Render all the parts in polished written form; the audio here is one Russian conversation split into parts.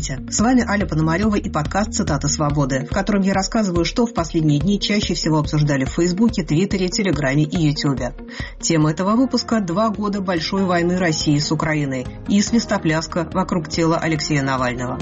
Здравствуйте, с вами Аля Пономарева и подкаст «Цитаты свободы», в котором я рассказываю, что в последние дни чаще всего обсуждали в Фейсбуке, Твиттере, Телеграме и Ютубе. Тема этого выпуска – 2 года большой войны России с Украиной и свистопляска вокруг тела Алексея Навального.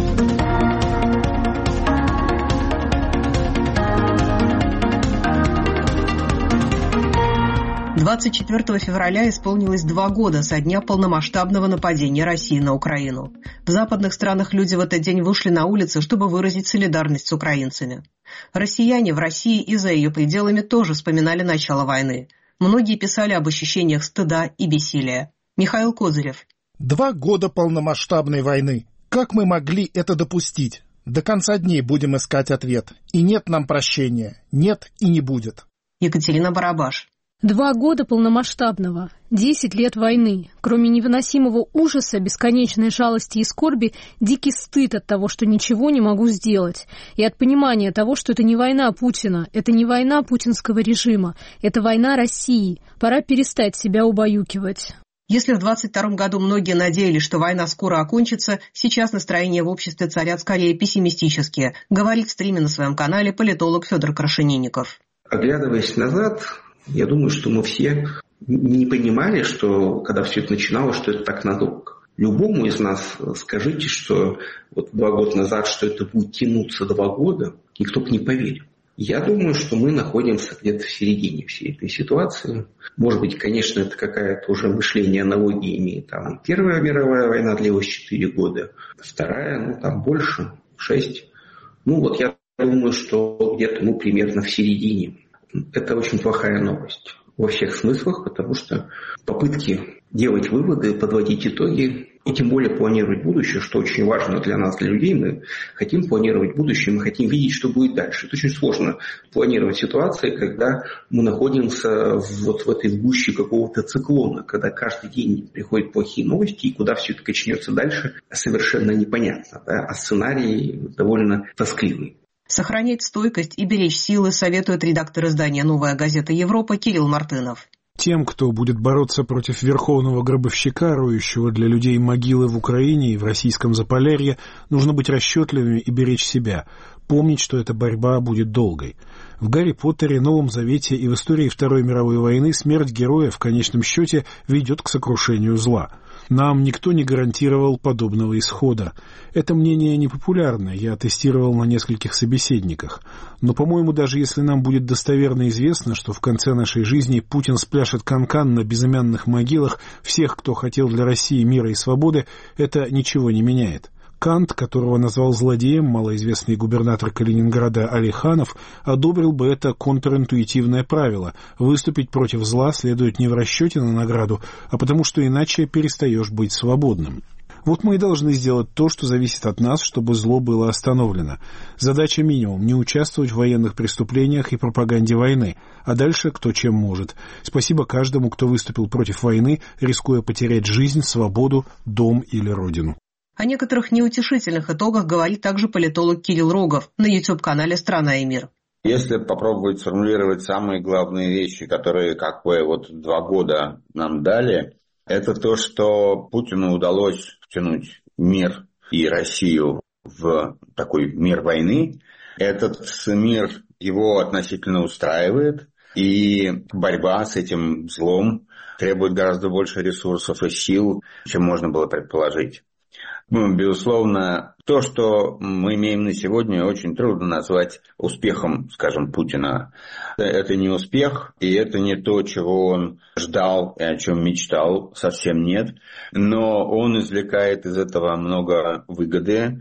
24 февраля исполнилось 2 года со дня полномасштабного нападения России на Украину. В западных странах люди в этот день вышли на улицы, чтобы выразить солидарность с украинцами. Россияне в России и за ее пределами тоже вспоминали начало войны. Многие писали об ощущениях стыда и бессилия. Михаил Козырев. 2 года полномасштабной войны. Как мы могли это допустить? До конца дней будем искать ответ. И нет нам прощения. Нет и не будет. Екатерина Барабаш. 2 года полномасштабного, 10 лет войны. Кроме невыносимого ужаса, бесконечной жалости и скорби, дикий стыд от того, что ничего не могу сделать. И от понимания того, что это не война Путина, это не война путинского режима, это война России. Пора перестать себя убаюкивать. Если в 22 году многие надеялись, что война скоро окончится, сейчас настроения в обществе царят скорее пессимистические, говорит в стриме на своем канале политолог Федор Крашенинников. Оглядываясь назад, я думаю, что мы все не понимали, что когда все это начиналось, что это так надолго. Любому из нас скажите, что вот 2 года назад, что это будет тянуться 2 года, никто бы не поверил. Я думаю, что мы находимся где-то в середине всей этой ситуации. Может быть, конечно, это какая-то уже мышление, аналогии имеет. Там Первая мировая война длилась 4 года, Вторая, больше, 6. Я думаю, что где-то мы примерно в середине. Это очень плохая новость во всех смыслах, потому что попытки делать выводы, подводить итоги и тем более планировать будущее, что очень важно для нас, для людей. Мы хотим планировать будущее, мы хотим видеть, что будет дальше. Это очень сложно планировать ситуации, когда мы находимся в этой гуще какого-то циклона, когда каждый день приходят плохие новости, и куда все это качнется дальше, совершенно непонятно. Да? А сценарий довольно тоскливый. Сохранять стойкость и беречь силы советует редактор издания «Новая газета Европа» Кирилл Мартынов. Тем, кто будет бороться против верховного гробовщика, роющего для людей могилы в Украине и в российском Заполярье, нужно быть расчетливыми и беречь себя, помнить, что эта борьба будет долгой. В «Гарри Поттере», «Новом Завете» и в истории Второй мировой войны смерть героя в конечном счете ведет к сокрушению зла. Нам никто не гарантировал подобного исхода. Это мнение непопулярно, я тестировал на нескольких собеседниках. Но, по-моему, даже если нам будет достоверно известно, что в конце нашей жизни Путин спляшет канкан на безымянных могилах всех, кто хотел для России мира и свободы, это ничего не меняет. Кант, которого назвал злодеем малоизвестный губернатор Калининграда Алиханов, одобрил бы это контринтуитивное правило – выступить против зла следует не в расчете на награду, а потому что иначе перестаешь быть свободным. Вот мы и должны сделать то, что зависит от нас, чтобы зло было остановлено. Задача минимум – не участвовать в военных преступлениях и пропаганде войны, а дальше кто чем может. Спасибо каждому, кто выступил против войны, рискуя потерять жизнь, свободу, дом или родину. О некоторых неутешительных итогах говорит также политолог Кирилл Рогов на YouTube-канале «Страна и мир». Если попробовать сформулировать самые главные вещи, которые 2 года нам дали, это то, что Путину удалось втянуть мир и Россию в такой мир войны. Этот мир его относительно устраивает, и борьба с этим злом требует гораздо больше ресурсов и сил, чем можно было предположить. Безусловно, то, что мы имеем на сегодня, очень трудно назвать успехом, Путина. Это не успех, и это не то, чего он ждал и о чем мечтал, совсем нет. Но он извлекает из этого много выгоды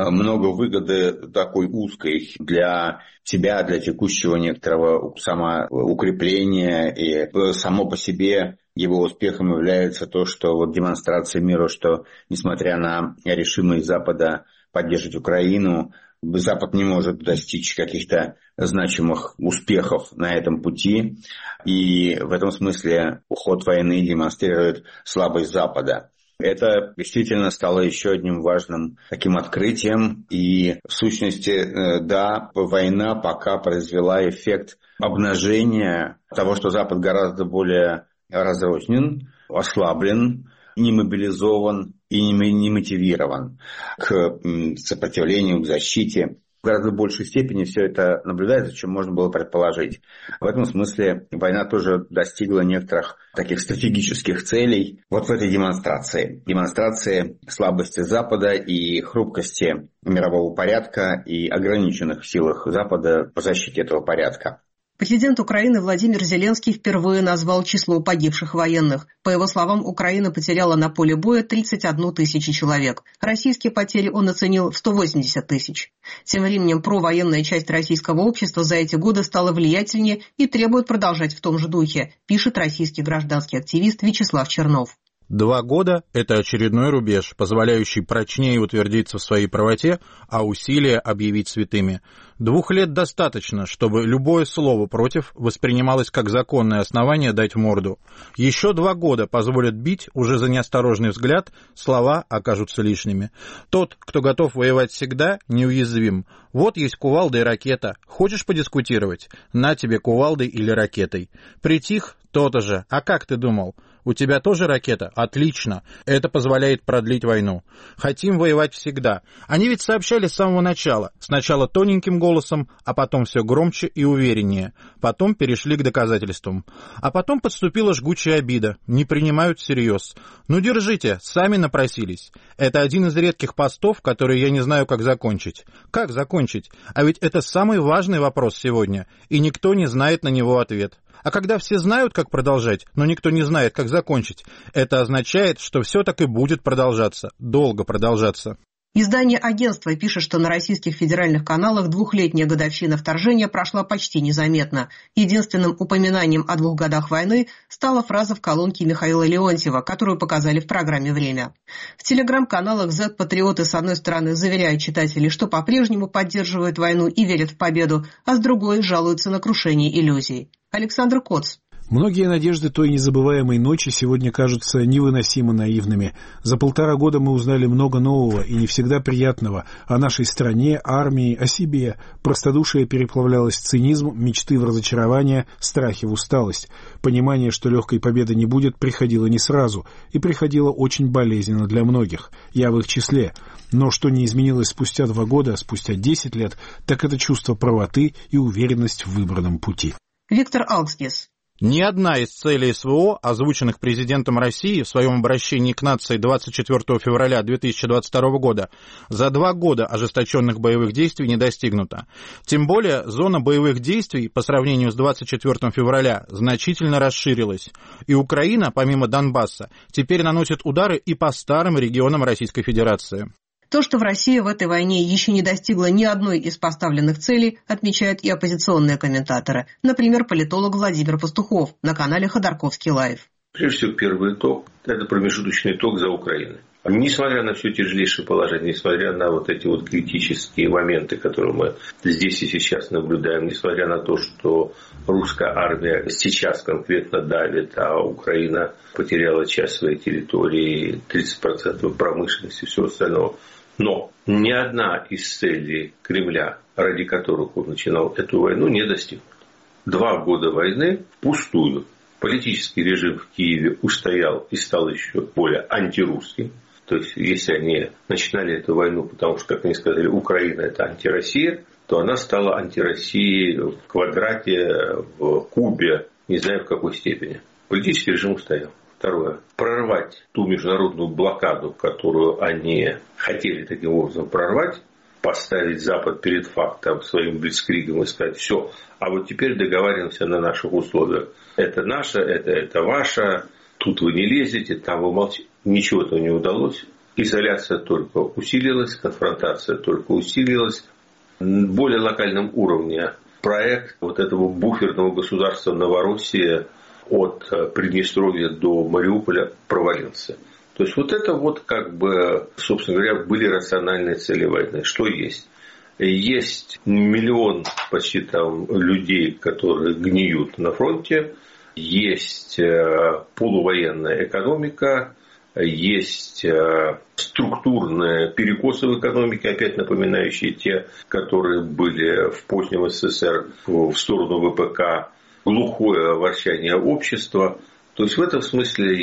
такой узкой для себя, для текущего некоторого самоукрепления, и само по себе его успехом является то, что демонстрация миру, что несмотря на решимость Запада поддерживать Украину, Запад не может достичь каких-то значимых успехов на этом пути. И в этом смысле уход войны демонстрирует слабость Запада. Это действительно стало еще одним важным таким открытием. И в сущности, да, война пока произвела эффект обнажения того, что Запад гораздо более разрознен, ослаблен, не мобилизован и не мотивирован к сопротивлению, к защите. В гораздо большей степени все это наблюдается, чем можно было предположить. В этом смысле война тоже достигла некоторых таких стратегических целей вот в этой демонстрации. Демонстрации слабости Запада и хрупкости мирового порядка и ограниченных силах Запада по защите этого порядка. Президент Украины Владимир Зеленский впервые назвал число погибших военных. По его словам, Украина потеряла на поле боя 31 тысячу человек. Российские потери он оценил в 180 тысяч. Тем временем провоенная часть российского общества за эти годы стала влиятельнее и требует продолжать в том же духе, пишет российский гражданский активист Вячеслав Чернов. 2 года – это очередной рубеж, позволяющий прочнее утвердиться в своей правоте, а усилия объявить святыми. 2 лет достаточно, чтобы любое слово против воспринималось как законное основание дать морду. Еще 2 года позволят бить, уже за неосторожный взгляд, слова окажутся лишними. Тот, кто готов воевать всегда, неуязвим. Вот есть кувалда и ракета. Хочешь подискутировать? На тебе кувалдой или ракетой. Притих? То-то же. А как ты думал? У тебя тоже ракета? Отлично. Это позволяет продлить войну. Хотим воевать всегда. Они ведь сообщали с самого начала. Сначала тоненьким голосом, а потом все громче и увереннее. Потом перешли к доказательствам. А потом подступила жгучая обида. Не принимают всерьез. Ну держите, сами напросились. Это один из редких постов, которые я не знаю, как закончить. Как закончить? А ведь это самый важный вопрос сегодня. И никто не знает на него ответ. А когда все знают, как продолжать, но никто не знает, как закончить, это означает, что все так и будет продолжаться, долго продолжаться. Издание «Агентство» пишет, что на российских федеральных каналах 2-летняя годовщина вторжения прошла почти незаметно. Единственным упоминанием о 2 годах войны стала фраза в колонке Михаила Леонтьева, которую показали в программе «Время». В телеграм-каналах Z-патриоты с одной стороны заверяют читателей, что по-прежнему поддерживают войну и верят в победу, а с другой жалуются на крушение иллюзий. Александр Коц. Многие надежды той незабываемой ночи сегодня кажутся невыносимо наивными. За 1,5 года мы узнали много нового и не всегда приятного о нашей стране, армии, о себе. Простодушие переплавлялось в цинизм, мечты в разочарование, страхи в усталость. Понимание, что легкой победы не будет, приходило не сразу и приходило очень болезненно для многих. Я в их числе. Но что не изменилось спустя 2 года, спустя 10 лет, так это чувство правоты и уверенность в выбранном пути. Виктор Алкснис. Ни одна из целей СВО, озвученных президентом России в своем обращении к нации 24 февраля 2022 года, за 2 года ожесточенных боевых действий не достигнута. Тем более, зона боевых действий по сравнению с 24 февраля значительно расширилась. И Украина, помимо Донбасса, теперь наносит удары и по старым регионам Российской Федерации. То, что в России в этой войне еще не достигла ни одной из поставленных целей, отмечают и оппозиционные комментаторы. Например, политолог Владимир Пастухов на канале Ходорковский лайв. Прежде всего, первый итог – это промежуточный итог за Украиной. Несмотря на все тяжелейшее положение, несмотря на вот эти вот критические моменты, которые мы здесь и сейчас наблюдаем, несмотря на то, что русская армия сейчас конкретно давит, а Украина потеряла часть своей территории, 30% промышленности и всего остального. Но ни одна из целей Кремля, ради которых он начинал эту войну, не достигнута. 2 года войны впустую. Политический режим в Киеве устоял и стал еще более антирусским. То есть, если они начинали эту войну, потому что, как они сказали, Украина – это антироссия, то она стала антироссией в квадрате, в кубе, не знаю в какой степени. Политический режим устоял. Второе. Прорвать ту международную блокаду, которую они хотели таким образом прорвать, поставить Запад перед фактом своим блицкригом и сказать: все, а вот теперь договариваемся на наших условиях. Это наше, это ваше, тут вы не лезете, там вы молчите. Ничего этого не удалось. Изоляция только усилилась, конфронтация только усилилась. На более локальном уровне проект вот этого буферного государства Новороссия от Приднестровья до Мариуполя провалился. То есть вот это вот как бы, собственно говоря, были рациональные цели войны. Что есть? Есть 1 миллион почти там людей, которые гниют на фронте. Есть полувоенная экономика. Есть структурные перекосы в экономике, опять напоминающие те, которые были в позднем СССР в сторону ВПК. Глухое ворчание общества. То есть в этом смысле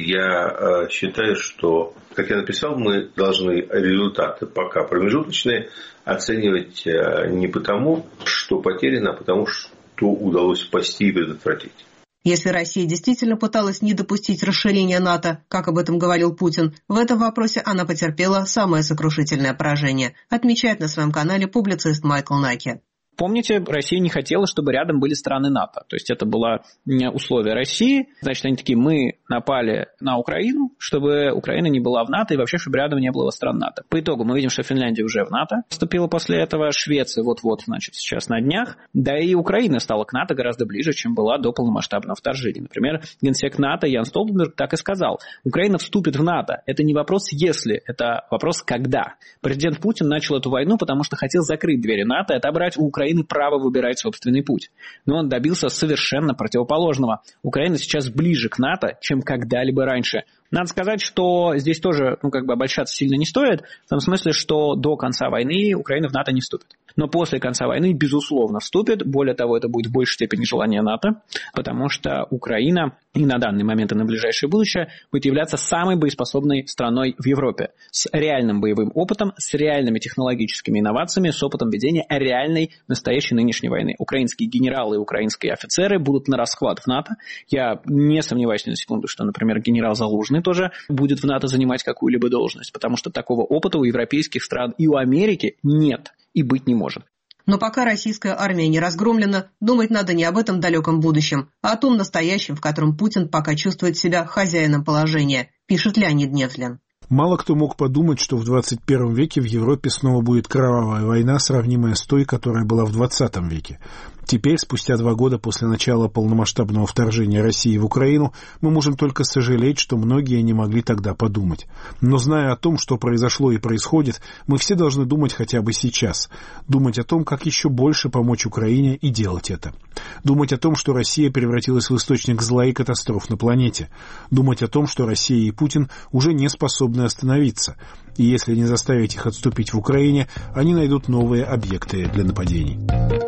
я считаю, что, как я написал, мы должны результаты пока промежуточные оценивать не потому, что потеряно, а потому, что удалось спасти и предотвратить. Если Россия действительно пыталась не допустить расширения НАТО, как об этом говорил Путин, в этом вопросе она потерпела самое сокрушительное поражение, отмечает на своем канале публицист Майкл Наки. Помните, Россия не хотела, чтобы рядом были страны НАТО. То есть это было условие России. Значит, они такие, мы напали на Украину, чтобы Украина не была в НАТО и вообще, чтобы рядом не было стран НАТО. По итогу мы видим, что Финляндия уже в НАТО вступила после этого, Швеция вот-вот, значит, сейчас на днях. Да и Украина стала к НАТО гораздо ближе, чем была до полномасштабного вторжения. Например, генсек НАТО Ян Столтенберг так и сказал. Украина вступит в НАТО. Это не вопрос «если», это вопрос «когда». Президент Путин начал эту войну, потому что хотел закрыть двери НАТО и отобрать у Украины право выбирать собственный путь. Но он добился совершенно противоположного. Украина сейчас ближе к НАТО, чем когда-либо раньше. Надо сказать, что здесь тоже обольщаться сильно не стоит, в том смысле, что до конца войны Украина в НАТО не вступит. Но после конца войны, безусловно, вступит. Более того, это будет в большей степени желание НАТО, потому что Украина и на данный момент, и на ближайшее будущее будет являться самой боеспособной страной в Европе. С реальным боевым опытом, с реальными технологическими инновациями, с опытом ведения реальной, настоящей нынешней войны. Украинские генералы и украинские офицеры будут на расхват в НАТО. Я не сомневаюсь ни на секунду, что, например, генерал Залужный тоже будет в НАТО занимать какую-либо должность, потому что такого опыта у европейских стран и у Америки нет и быть не может. Но пока российская армия не разгромлена, думать надо не об этом далеком будущем, а о том настоящем, в котором Путин пока чувствует себя хозяином положения, пишет Леонид Невзлин. Мало кто мог подумать, что в 21 веке в Европе снова будет кровавая война, сравнимая с той, которая была в 20 веке. Теперь, спустя 2 года после начала полномасштабного вторжения России в Украину, мы можем только сожалеть, что многие не могли тогда подумать. Но зная о том, что произошло и происходит, мы все должны думать хотя бы сейчас. Думать о том, как еще больше помочь Украине и делать это. Думать о том, что Россия превратилась в источник зла и катастроф на планете. Думать о том, что Россия и Путин уже не способны остановиться. И если не заставить их отступить в Украине, они найдут новые объекты для нападений.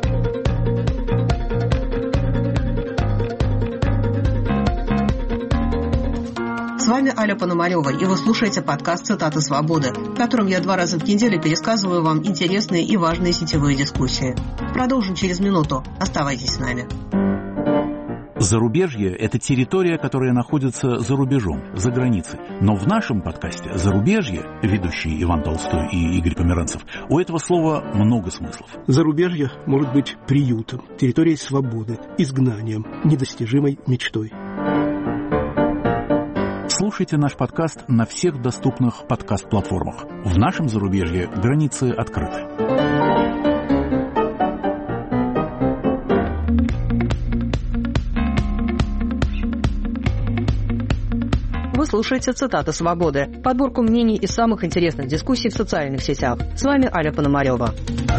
С вами Аля Пономарева, и вы слушаете подкаст «Цитаты свободы», в котором я 2 раза в неделю пересказываю вам интересные и важные сетевые дискуссии. Продолжим через минуту. Оставайтесь с нами. Зарубежье – это территория, которая находится за рубежом, за границей. Но в нашем подкасте «Зарубежье», ведущие Иван Толстой и Игорь Померанцев, у этого слова много смыслов. Зарубежье может быть приютом, территорией свободы, изгнанием, недостижимой мечтой. Слушайте наш подкаст на всех доступных подкаст-платформах. В нашем зарубежье границы открыты. Вы слушаете «Цитаты свободы», подборку мнений из самых интересных дискуссий в социальных сетях. С вами Аля Пономарева.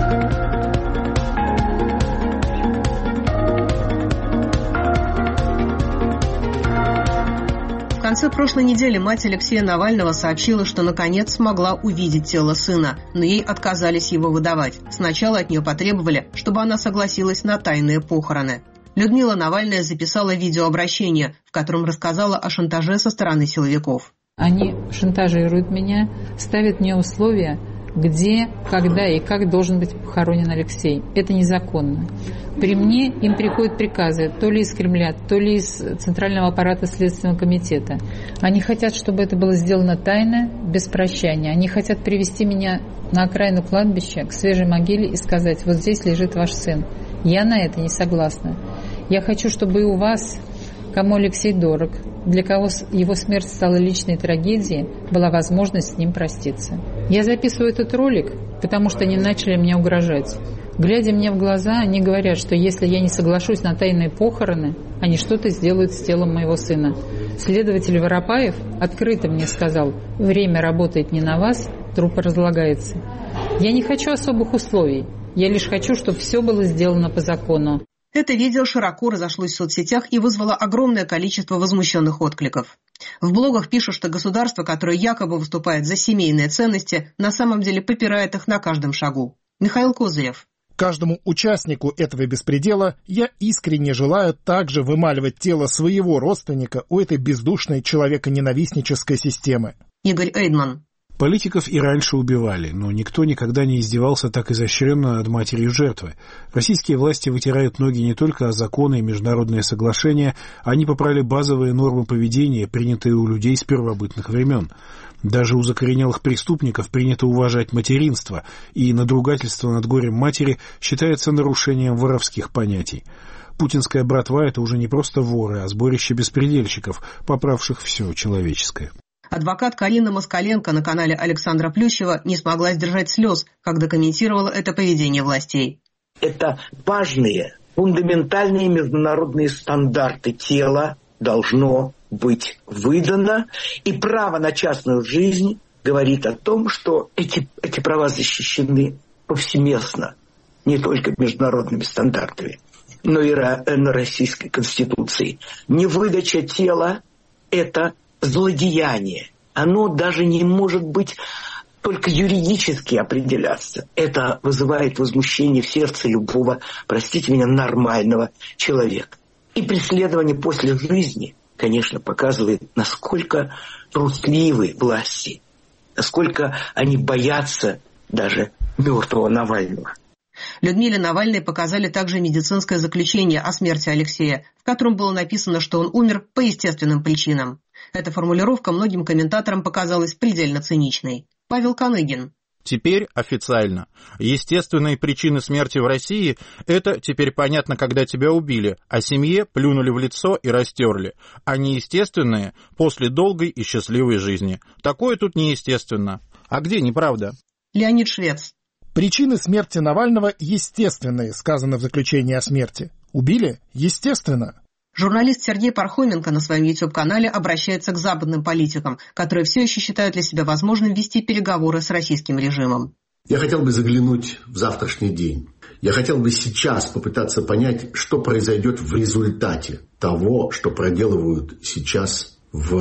В конце прошлой недели мать Алексея Навального сообщила, что наконец смогла увидеть тело сына, но ей отказались его выдавать. Сначала от нее потребовали, чтобы она согласилась на тайные похороны. Людмила Навальная записала видеообращение, в котором рассказала о шантаже со стороны силовиков. Они шантажируют меня, ставят мне условия, где, когда и как должен быть похоронен Алексей. Это незаконно. При мне им приходят приказы то ли из Кремля, то ли из Центрального аппарата Следственного комитета. Они хотят, чтобы это было сделано тайно, без прощания. Они хотят привести меня на окраину кладбища, к свежей могиле и сказать: вот здесь лежит ваш сын. Я на это не согласна. Я хочу, чтобы и у вас, кому Алексей дорог, для кого его смерть стала личной трагедией, была возможность с ним проститься. Я записываю этот ролик, потому что они начали мне угрожать. Глядя мне в глаза, они говорят, что если я не соглашусь на тайные похороны, они что-то сделают с телом моего сына. Следователь Воропаев открыто мне сказал: время работает не на вас, труп разлагается. Я не хочу особых условий. Я лишь хочу, чтобы все было сделано по закону. Это видео широко разошлось в соцсетях и вызвало огромное количество возмущенных откликов. В блогах пишут, что государство, которое якобы выступает за семейные ценности, на самом деле попирает их на каждом шагу. Михаил Козырев. Каждому участнику этого беспредела я искренне желаю также вымаливать тело своего родственника у этой бездушной человеконенавистнической системы. Игорь Эйдман. Политиков и раньше убивали, но никто никогда не издевался так изощренно над матерью жертвы. Российские власти вытирают ноги не только о законы и международные соглашения, они попрали базовые нормы поведения, принятые у людей с первобытных времен. Даже у закоренелых преступников принято уважать материнство, и надругательство над горем матери считается нарушением воровских понятий. Путинская братва — это уже не просто воры, а сборище беспредельщиков, поправших все человеческое. Адвокат Карина Москаленко на канале Александра Плющева не смогла сдержать слез, когда комментировала это поведение властей. Это важные, фундаментальные международные стандарты. Тела должно быть выдано, и право на частную жизнь говорит о том, что эти права защищены повсеместно, не только международными стандартами, но и на Российской Конституции. Невыдача тела – это злодеяние. Оно даже не может быть только юридически определяться. Это вызывает возмущение в сердце любого, простите меня, нормального человека. И преследование после жизни, конечно, показывает, насколько трусливы власти, насколько они боятся даже мертвого Навального. Людмиле Навальной показали также медицинское заключение о смерти Алексея, в котором было написано, что он умер по естественным причинам. Эта формулировка многим комментаторам показалась предельно циничной. Павел Каныгин. Теперь официально. Естественные причины смерти в России – это теперь понятно, когда тебя убили, а семье плюнули в лицо и растерли, а неестественные – после долгой и счастливой жизни. Такое тут неестественно. А где неправда? Леонид Швец. Причины смерти Навального естественные, сказано в заключении о смерти. Убили? Естественно. Журналист Сергей Пархоменко на своем YouTube-канале обращается к западным политикам, которые все еще считают для себя возможным вести переговоры с российским режимом. Я хотел бы заглянуть в завтрашний день. Я хотел бы сейчас попытаться понять, что произойдет в результате того, что проделывают сейчас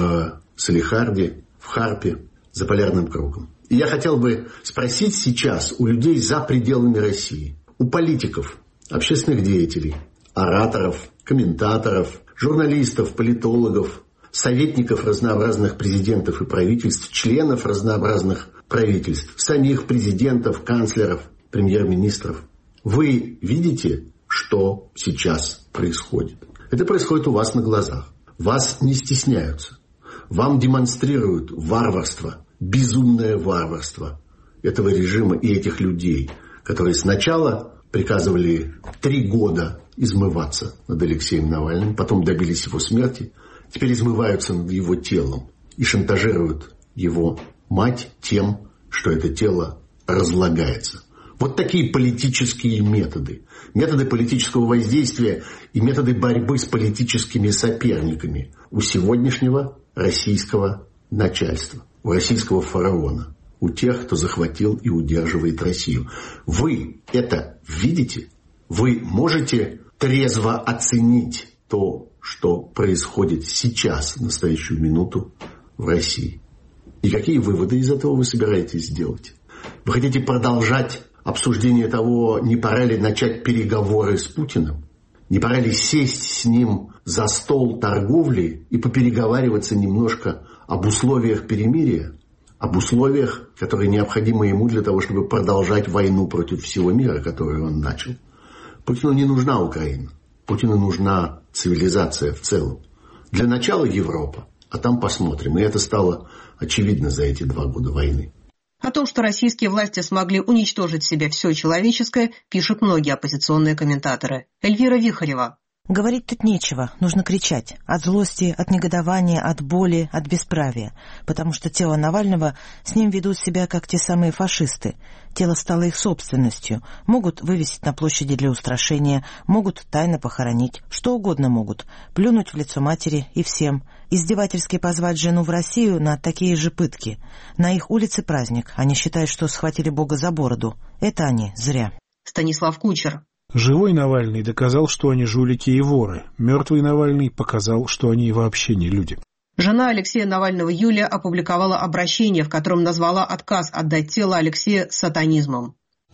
в Салехарде, в Харпе, за полярным кругом. И я хотел бы спросить сейчас у людей за пределами России, у политиков, общественных деятелей, ораторов, комментаторов, журналистов, политологов, советников разнообразных президентов и правительств, членов разнообразных правительств, самих президентов, канцлеров, премьер-министров. Вы видите, что сейчас происходит? Это происходит у вас на глазах. Вас не стесняются. Вам демонстрируют варварство, безумное варварство этого режима и этих людей, которые сначала приказывали 3 года измываться над Алексеем Навальным, потом добились его смерти, теперь измываются над его телом и шантажируют его мать тем, что это тело разлагается. Вот такие политические методы. Методы политического воздействия и методы борьбы с политическими соперниками у сегодняшнего российского начальства, у российского фараона, у тех, кто захватил и удерживает Россию. Вы это видите? Вы можете трезво оценить то, что происходит сейчас, в настоящую минуту в России? И какие выводы из этого вы собираетесь сделать? Вы хотите продолжать обсуждение того, не пора ли начать переговоры с Путиным? Не пора ли сесть с ним за стол торговли и попереговариваться немножко об условиях перемирия? Об условиях, которые необходимы ему для того, чтобы продолжать войну против всего мира, которую он начал. Путину не нужна Украина. Путину нужна цивилизация в целом. Для начала Европа, а там посмотрим. И это стало очевидно за эти 2 года войны. О том, что российские власти смогли уничтожить в себе все человеческое, пишут многие оппозиционные комментаторы. Эльвира Вихарева. Говорить тут нечего, нужно кричать. От злости, от негодования, от боли, от бесправия. Потому что тело Навального с ним ведут себя как те самые фашисты. Тело стало их собственностью. Могут вывесить на площади для устрашения, могут тайно похоронить. Что угодно могут. Плюнуть в лицо матери и всем. Издевательски позвать жену в Россию на такие же пытки. На их улице праздник. Они считают, что схватили Бога за бороду. Это они зря. Станислав Кучер. Живой Навальный доказал, что они жулики и воры. Мертвый Навальный показал, что они вообще не люди. Жена Алексея Навального Юлия опубликовала обращение, в котором назвала отказ отдать тело Алексея сатанизмом.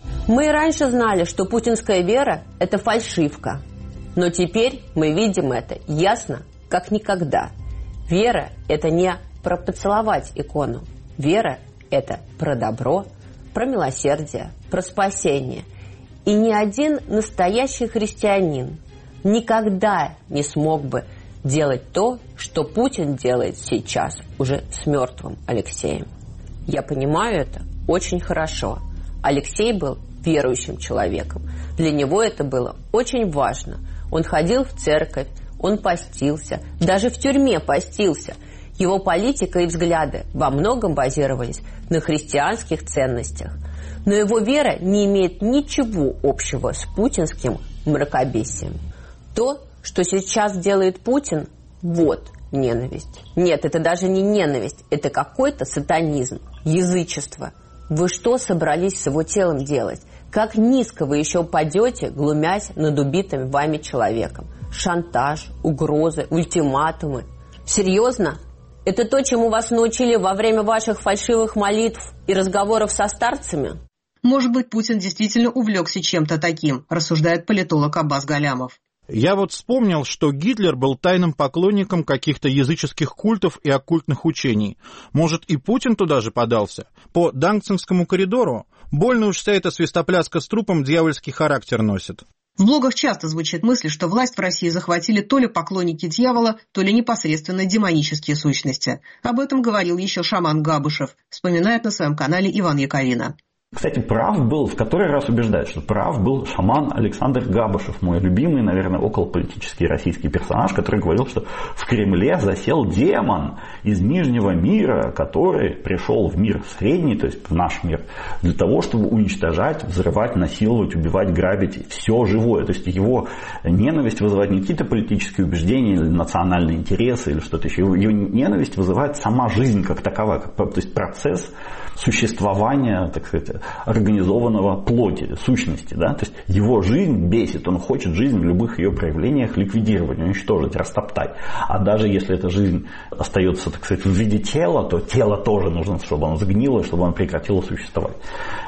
Мы и раньше знали, что путинская вера – это фальшивка. Но теперь мы видим это ясно, как никогда. Вера – это не про поцеловать икону. Вера – это про добро, про милосердие, про спасение. И ни один настоящий христианин никогда не смог бы делать то, что Путин делает сейчас уже с мертвым Алексеем. Я понимаю это очень хорошо. Алексей был верующим человеком. Для него это было очень важно. Он ходил в церковь, он постился, даже в тюрьме постился. Его политика и взгляды во многом базировались на христианских ценностях. Но его вера не имеет ничего общего с путинским мракобесием. То, что сейчас делает Путин, вот ненависть. Нет, это даже не ненависть, это какой-то сатанизм, язычество. Вы что собрались с его телом делать? Как низко вы еще упадете, глумясь над убитым вами человеком? Шантаж, угрозы, ультиматумы. Серьезно? Это то, чему вас научили во время ваших фальшивых молитв и разговоров со старцами? Может быть, Путин действительно увлекся чем-то таким, рассуждает политолог Аббас Галямов. Я вот вспомнил, что Гитлер был тайным поклонником каких-то языческих культов и оккультных учений. Может, и Путин туда же подался? По Данцинскому коридору? Больно уж вся эта свистопляска с трупом дьявольский характер носит. В блогах часто звучит мысль, что власть в России захватили то ли поклонники дьявола, то ли непосредственно демонические сущности. Об этом говорил еще шаман Габышев, вспоминает на своем канале Иван Яковина. Кстати, прав был, в который раз убеждают, что прав был шаман Александр Габышев, мой любимый, наверное, околополитический российский персонаж, который говорил, что в Кремле засел демон из Нижнего мира, который пришел в мир средний, то есть в наш мир, для того, чтобы уничтожать, взрывать, насиловать, убивать, грабить все живое. То есть его ненависть вызывает не какие-то политические убеждения или национальные интересы или что-то еще. Его ненависть вызывает сама жизнь как таковая, то есть процесс существования, так сказать, организованного плоти, сущности. Да? То есть его жизнь бесит, он хочет жизнь в любых ее проявлениях ликвидировать, уничтожить, растоптать. А даже если эта жизнь остается, так сказать, в виде тела, то тело тоже нужно, чтобы оно сгнило, чтобы оно прекратило существовать.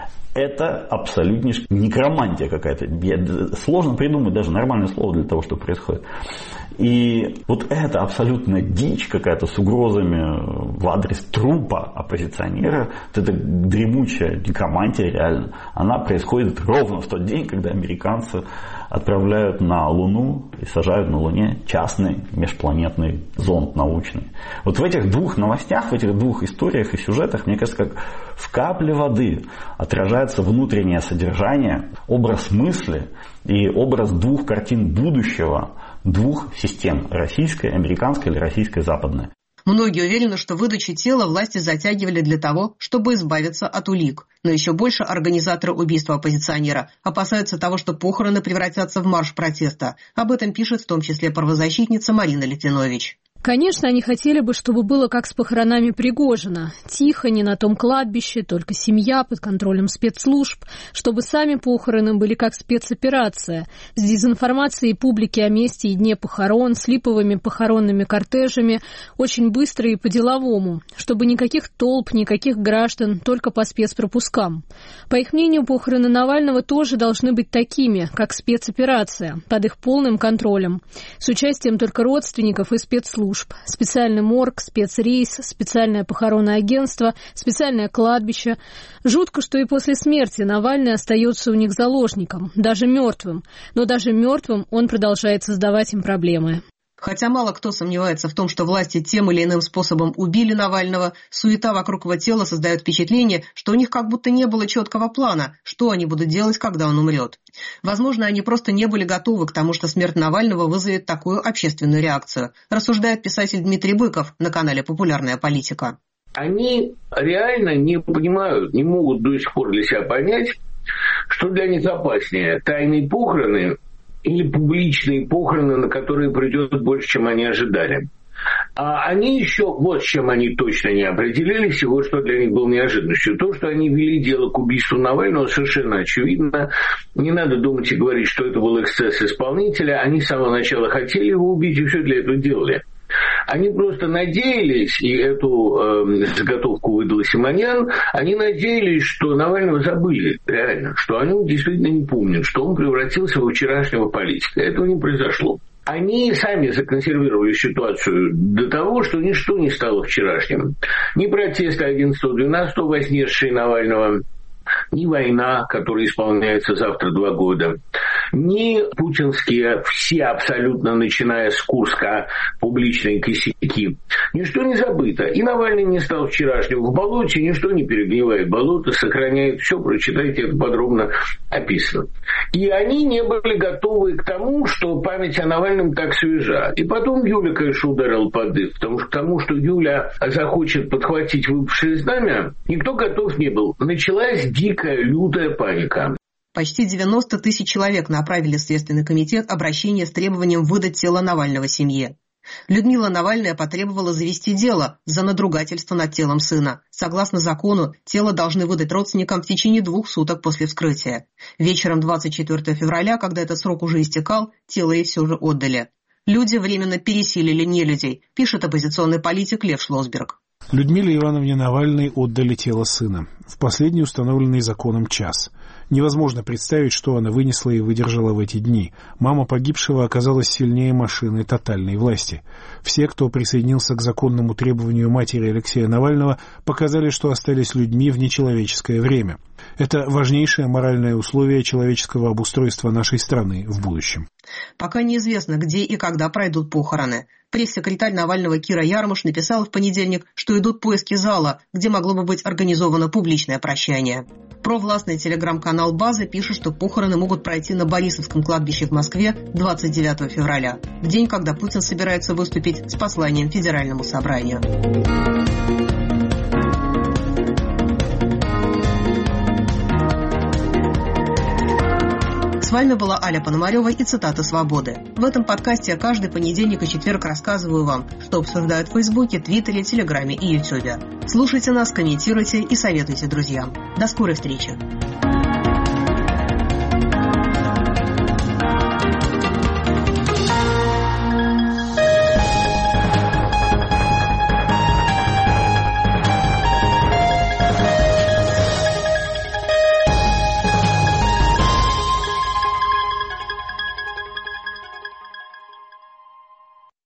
Это абсолютнейшая некромантия какая-то. Сложно придумать даже нормальное слово для того, что происходит. И вот эта абсолютная дичь какая-то с угрозами в адрес трупа оппозиционера, вот эта дремучая некромантия реально, она происходит ровно в тот день, когда американцы отправляют на Луну и сажают на Луне частный межпланетный зонд научный. Вот в этих двух новостях, в этих двух историях и сюжетах, мне кажется, как в капле воды отражается внутреннее содержание, образ мысли и образ двух картин будущего, двух систем, российская, американская или российская западная. Многие уверены, что выдачу тела власти затягивали для того, чтобы избавиться от улик. Но еще больше организаторы убийства оппозиционера опасаются того, что похороны превратятся в марш протеста. Об этом пишет в том числе правозащитница Марина Литвинович. Конечно, они хотели бы, чтобы было как с похоронами Пригожина. Тихо, не на том кладбище, только семья под контролем спецслужб. Чтобы сами похороны были как спецоперация. С дезинформацией публики о месте и дне похорон, с липовыми похоронными кортежами. Очень быстро и по-деловому. Чтобы никаких толп, никаких граждан, только по спецпропускам. По их мнению, похороны Навального тоже должны быть такими, как спецоперация, под их полным контролем. С участием только родственников и спецслужб. Специальный морг, спецрейс, специальное похоронное агентство, специальное кладбище. Жутко, что и после смерти Навальный остается у них заложником, даже мертвым. Но даже мертвым он продолжает создавать им проблемы. Хотя мало кто сомневается в том, что власти тем или иным способом убили Навального, суета вокруг его тела создает впечатление, что у них как будто не было четкого плана, что они будут делать, когда он умрет. Возможно, они просто не были готовы к тому, что смерть Навального вызовет такую общественную реакцию, рассуждает писатель Дмитрий Быков на канале «Популярная политика». Они реально не понимают, не могут до сих пор для себя понять, что для них опаснее – тайные похороны или публичные похороны, на которые придет больше, чем они ожидали. А они еще, вот с чем они точно не определились, и вот что для них было неожиданностью. То, что они вели дело к убийству Навального, совершенно очевидно. Не надо думать и говорить, что это был эксцесс исполнителя. Они с самого начала хотели его убить и все для этого делали. Они просто надеялись, и эту заготовку выдал Симоньян, они надеялись, что Навального забыли, реально, что они действительно не помнят, что он превратился в вчерашнего политика. Этого не произошло. Они сами законсервировали ситуацию до того, что ничто не стало вчерашним. Ни протесты 11-12, вознесшие Навального, ни война, которая исполняется завтра 2 года, ни путинские все абсолютно, начиная с Курска, публичные косяки. Ничто не забыто. И Навальный не стал вчерашним. В болоте ничто не перегнивает. Болото сохраняет все. Прочитайте, это подробно описано. И они не были готовы к тому, что память о Навальном так свежа. И потом Юля, конечно, ударила под дых. Потому что к тому, что Юля захочет подхватить выпавшее знамя, никто готов не был. Началась дикая, лютая паника. Почти 90 тысяч человек направили в Следственный комитет обращение с требованием выдать тело Навального семье. Людмила Навальная потребовала завести дело за надругательство над телом сына. Согласно закону, тело должны выдать родственникам в течение 2 суток после вскрытия. Вечером 24 февраля, когда этот срок уже истекал, тело ей все же отдали. Люди временно пересилили нелюдей, пишет оппозиционный политик Лев Шлосберг. Людмиле Ивановне Навальной отдали тело сына. В последний установленный законом час. Невозможно представить, что она вынесла и выдержала в эти дни. Мама погибшего оказалась сильнее машины тотальной власти. Все, кто присоединился к законному требованию матери Алексея Навального, показали, что остались людьми в нечеловеческое время. Это важнейшее моральное условие человеческого обустройства нашей страны в будущем. Пока неизвестно, где и когда пройдут похороны. Пресс-секретарь Навального Кира Ярмуш написала в понедельник, что идут поиски зала, где могло бы быть организовано публичное прощание. Провластный телеграм-канал «База» пишет, что похороны могут пройти на Борисовском кладбище в Москве 29 февраля, в день, когда Путин собирается выступить с посланием Федеральному собранию. С вами была Аля Пономарева и цитата «Свободы». В этом подкасте я каждый понедельник и четверг рассказываю вам, что обсуждают в Фейсбуке, Твиттере, Телеграме и Ютубе. Слушайте нас, комментируйте и советуйте друзьям. До скорой встречи!